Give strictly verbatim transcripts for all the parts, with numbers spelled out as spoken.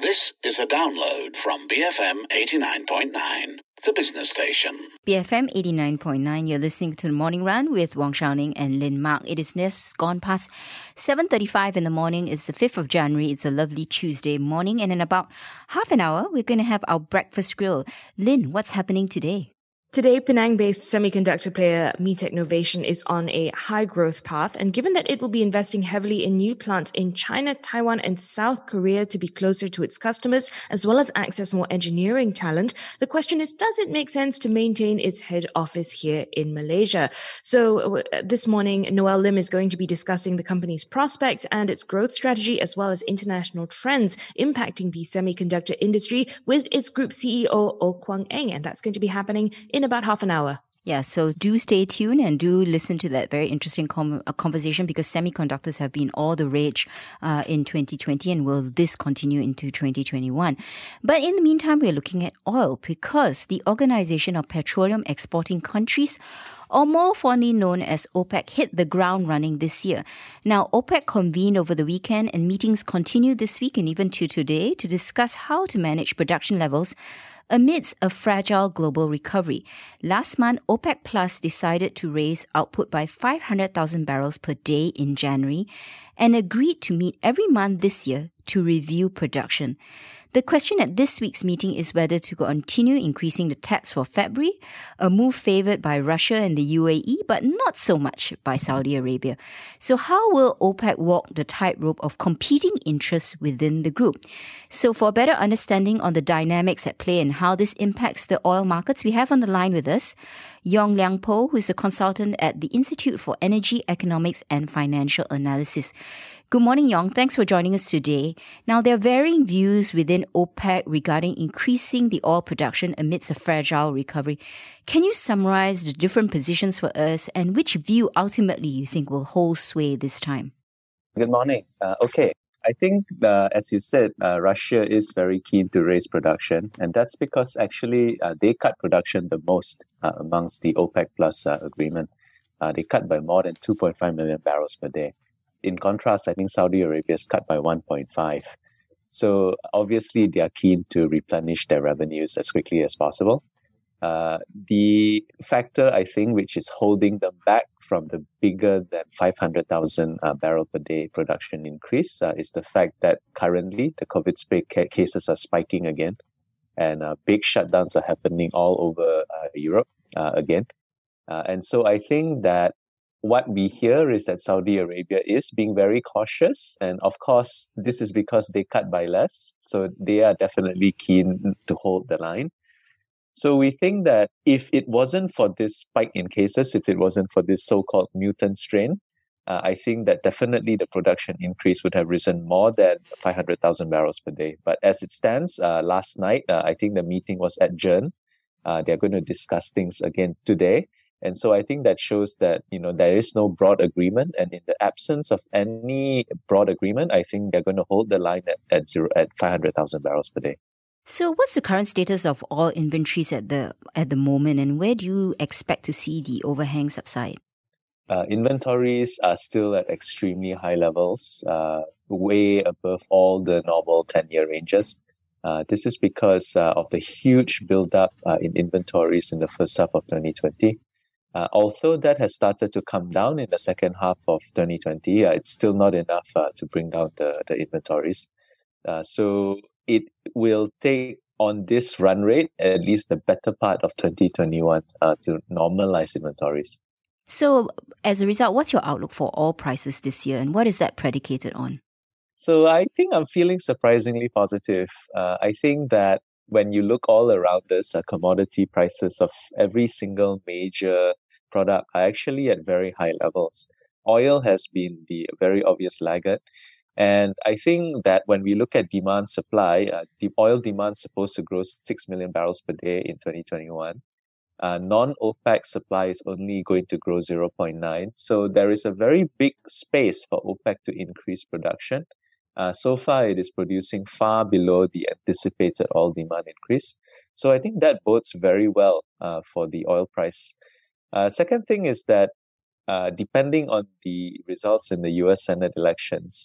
This is a download from B F M eighty-nine point nine, the business station. B F M eighty-nine point nine, you're listening to The Morning Run with Wong Xiaoning and Lin Mark. It is just gone past seven thirty-five in the morning. It's the fifth of January. It's a lovely Tuesday morning. And in about half an hour, we're going to have our breakfast grill. Lin, what's happening today? Today, Penang-based semiconductor player MeTech Novation is on a high-growth path, and given that it will be investing heavily in new plants in China, Taiwan, and South Korea to be closer to its customers, as well as access more engineering talent, the question is, does it make sense to maintain its head office here in Malaysia? So uh, this morning, Noel Lim is going to be discussing the company's prospects and its growth strategy, as well as international trends impacting the semiconductor industry with its group C E O, Oh Kwang Eng, and that's going to be happening in about half an hour. Yeah, so do stay tuned and do listen to that very interesting com- uh, conversation because semiconductors have been all the rage uh, in twenty twenty, and will this continue into twenty twenty-one? But in the meantime, we're looking at oil because the Organization of Petroleum Exporting Countries, or more fondly known as OPEC, hit the ground running this year. Now, OPEC convened over the weekend and meetings continue this week and even to today to discuss how to manage production levels amidst a fragile global recovery. Last month, OPEC Plus decided to raise output by five hundred thousand barrels per day in January and agreed to meet every month this year to review production. The question at this week's meeting is whether to continue increasing the taps for February, a move favoured by Russia and the U A E, but not so much by Saudi Arabia. So how will OPEC walk the tightrope of competing interests within the group? So for a better understanding on the dynamics at play and how this impacts the oil markets, we have on the line with us Yong Liang Po, who is a consultant at the Institute for Energy, Economics and Financial Analysis. Good morning, Yong. Thanks for joining us today. Now, there are varying views within OPEC regarding increasing the oil production amidst a fragile recovery. Can you summarize the different positions for us and which view ultimately you think will hold sway this time? Good morning. Uh, okay. I think, uh, as you said, uh, Russia is very keen to raise production, and that's because actually uh, they cut production the most uh, amongst the OPEC Plus uh, agreement. Uh, they cut by more than two point five million barrels per day. In contrast, I think Saudi Arabia is cut by one point five. So obviously, they are keen to replenish their revenues as quickly as possible. Uh, the factor, I think, which is holding them back from the bigger than five hundred thousand uh, barrel per day production increase uh, is the fact that currently the COVID sp- ca- cases are spiking again, and uh, big shutdowns are happening all over uh, Europe uh, again. Uh, and so I think that what we hear is that Saudi Arabia is being very cautious. And of course, this is because they cut by less. So they are definitely keen to hold the line. So we think that if it wasn't for this spike in cases, if it wasn't for this so-called mutant strain, uh, I think that definitely the production increase would have risen more than five hundred thousand barrels per day. But as it stands, uh, last night, uh, I think the meeting was adjourned. Uh, they're going to discuss things again today. And so I think that shows that, you know, there is no broad agreement. And in the absence of any broad agreement, I think they're going to hold the line at, at, zero, at five hundred thousand barrels per day. So what's the current status of oil inventories at the at the moment, and where do you expect to see the overhang subside? Uh, inventories are still at extremely high levels, uh, way above all the normal ten-year ranges. Uh, this is because uh, of the huge buildup uh, in inventories in the first half of twenty twenty. Uh, although that has started to come down in the second half of twenty twenty, uh, it's still not enough uh, to bring down the, the inventories. Uh, so it will take on this run rate at least the better part of twenty twenty-one uh, to normalize inventories. So as a result, what's your outlook for oil prices this year, and what is that predicated on? So I think I'm feeling surprisingly positive. Uh, I think that when you look all around us, uh, commodity prices of every single major product are actually at very high levels. Oil has been the very obvious laggard. And I think that when we look at demand supply, uh, the oil demand is supposed to grow six million barrels per day in twenty twenty-one. Uh, non-OPEC supply is only going to grow zero point nine. So there is a very big space for OPEC to increase production. Uh, so far, it is producing far below the anticipated oil demand increase. So I think that bodes very well uh, for the oil price. Uh, second thing is that uh, depending on the results in the U S Senate elections,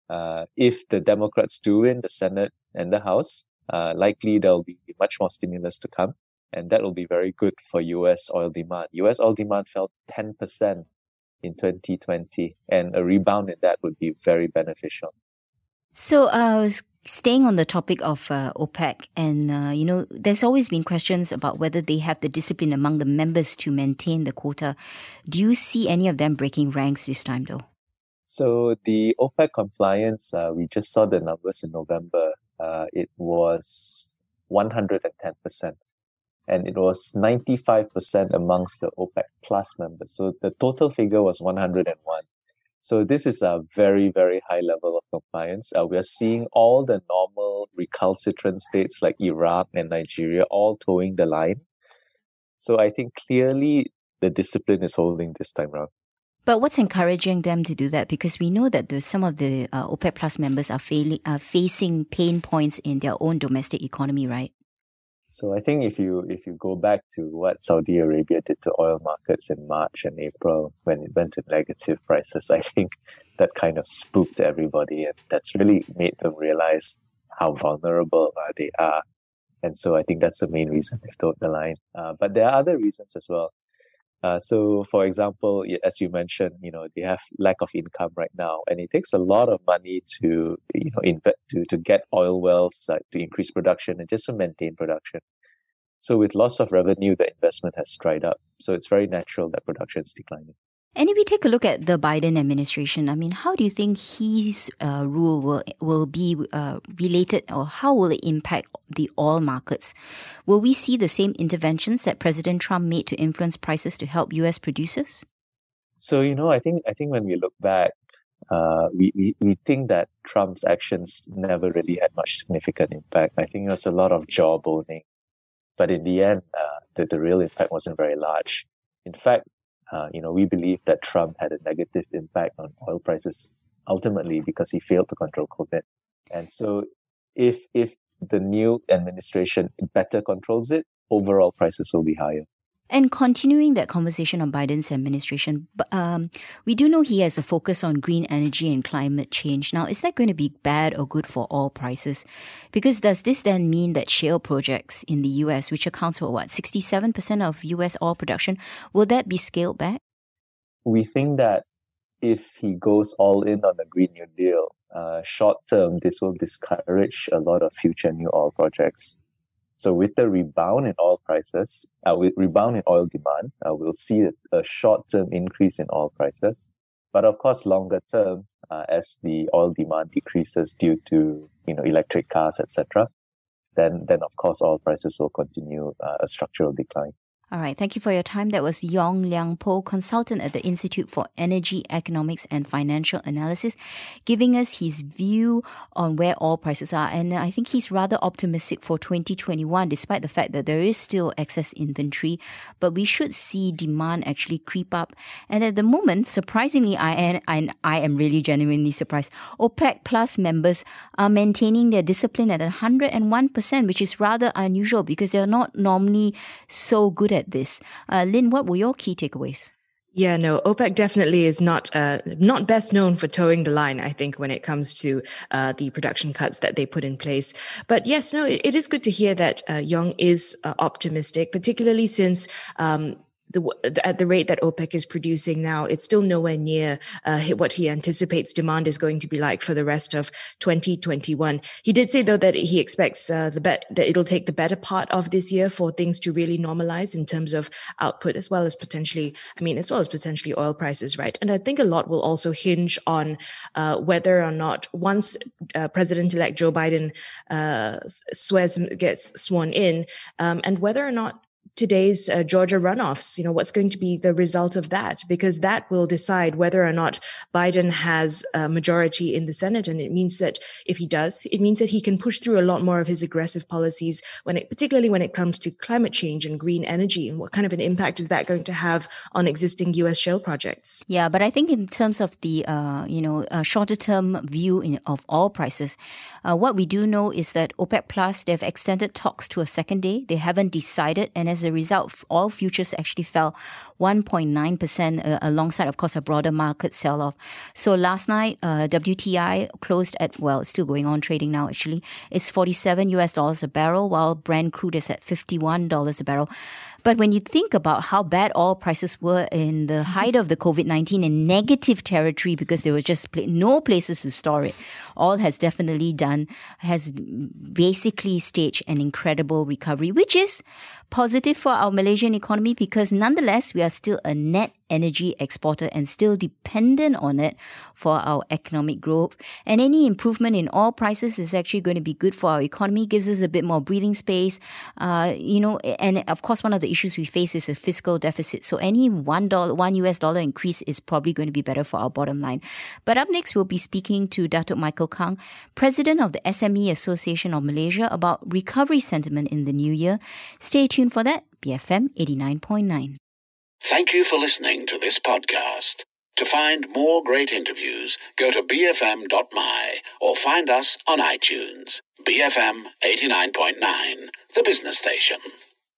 Uh, if the Democrats do win the Senate and the House, uh, likely there'll be much more stimulus to come. And that will be very good for U S oil demand. U S oil demand fell ten percent in twenty twenty, and a rebound in that would be very beneficial. So, uh, staying on the topic of uh, OPEC, and uh, you know, there's always been questions about whether they have the discipline among the members to maintain the quota. Do you see any of them breaking ranks this time, though? So the OPEC compliance, uh, we just saw the numbers in November. Uh, it was one hundred ten percent. And it was ninety-five percent amongst the OPEC Plus members. So the total figure was one hundred one. So this is a very, very high level of compliance. Uh, we are seeing all the normal recalcitrant states like Iraq and Nigeria all towing the line. So I think clearly the discipline is holding this time around. But what's encouraging them to do that? Because we know that there's some of the uh, OPEC Plus members are, failing, are facing pain points in their own domestic economy, right? So I think if you if you go back to what Saudi Arabia did to oil markets in March and April when it went to negative prices, I think that kind of spooked everybody, and that's really made them realize how vulnerable uh, they are. And so I think that's the main reason they've towed the line. Uh, but there are other reasons as well. Uh, so, for example, as you mentioned, you know, they have lack of income right now, and it takes a lot of money to, you know, invest to to get oil wells, uh, to increase production and just to maintain production. So, with loss of revenue, the investment has dried up. So, it's very natural that production is declining. And if we take a look at the Biden administration, I mean, how do you think his uh, rule will will be uh, related, or how will it impact the oil markets? Will we see the same interventions that President Trump made to influence prices to help U S producers? So, you know, I think I think when we look back, uh, we, we, we think that Trump's actions never really had much significant impact. I think it was a lot of jawboning. But in the end, uh, the, the real impact wasn't very large. In fact, Uh, you know, we believe that Trump had a negative impact on oil prices ultimately because he failed to control COVID. And so if if the new administration better controls it, overall prices will be higher. And continuing that conversation on Biden's administration, um, we do know he has a focus on green energy and climate change. Now, is that going to be bad or good for oil prices? Because does this then mean that shale projects in the U S, which accounts for what, sixty-seven percent of U S oil production, will that be scaled back? We think that if he goes all in on the Green New Deal, uh, short term, this will discourage a lot of future new oil projects. So with the rebound in oil prices, uh, with rebound in oil demand, uh, we'll see a, a short-term increase in oil prices. But of course, longer term, uh, as the oil demand decreases due to, you know, electric cars, et cetera, then then of course oil prices will continue uh, a structural decline. All right. Thank you for your time. That was Yong Liang Po, consultant at the Institute for Energy, Economics and Financial Analysis, giving us his view on where oil prices are. And I think he's rather optimistic for twenty twenty-one, despite the fact that there is still excess inventory. But we should see demand actually creep up. And at the moment, surprisingly, I am, I, I am really genuinely surprised. OPEC Plus members are maintaining their discipline at one hundred one percent, which is rather unusual because they're not normally so good at this. Uh, Lynn, what were your key takeaways? Yeah, no, OPEC definitely is not uh, not best known for towing the line, I think, when it comes to uh, the production cuts that they put in place. But yes, no, it, it is good to hear that uh, Yong is uh, optimistic, particularly since um, The, at the rate that OPEC is producing now, it's still nowhere near uh, what he anticipates demand is going to be like for the rest of twenty twenty-one. He did say, though, that he expects uh, the bet that it'll take the better part of this year for things to really normalize in terms of output, as well as potentially, I mean, as well as potentially oil prices, right? And I think a lot will also hinge on uh, whether or not once uh, President-elect Joe Biden uh, swears gets sworn in, um, and whether or not today's uh, Georgia runoffs, you know, what's going to be the result of that? Because that will decide whether or not Biden has a majority in the Senate. And it means that if he does, it means that he can push through a lot more of his aggressive policies, when it, particularly when it comes to climate change and green energy. And what kind of an impact is that going to have on existing U S shale projects? Yeah, but I think in terms of the, uh, you know, uh, shorter term view in, of oil prices, uh, what we do know is that OPEC Plus, they've extended talks to a second day. They haven't decided. And as a a result, all futures actually fell one point nine percent uh, alongside, of course, a broader market sell-off. So last night, uh, W T I closed at, well, it's still going on trading now actually. It's forty-seven U S dollars a barrel, while Brent crude is at fifty-one dollars a barrel. But when you think about how bad oil prices were in the height of the COVID nineteen in negative territory because there was just no places to store it, oil has definitely done, has basically staged an incredible recovery, which is positive for our Malaysian economy because nonetheless, we are still a net energy exporter and still dependent on it for our economic growth. And any improvement in oil prices is actually going to be good for our economy, gives us a bit more breathing space. Uh, you know, and of course, one of the issues we face is a fiscal deficit. So any one dollar, one U S dollar increase is probably going to be better for our bottom line. But up next, we'll be speaking to Datuk Michael Kang, President of the S M E Association of Malaysia, about recovery sentiment in the new year. Stay tuned for that. B F M eighty-nine point nine. Thank you for listening to this podcast. To find more great interviews, go to b f m dot m y or find us on iTunes. B F M eighty-nine point nine, the business station.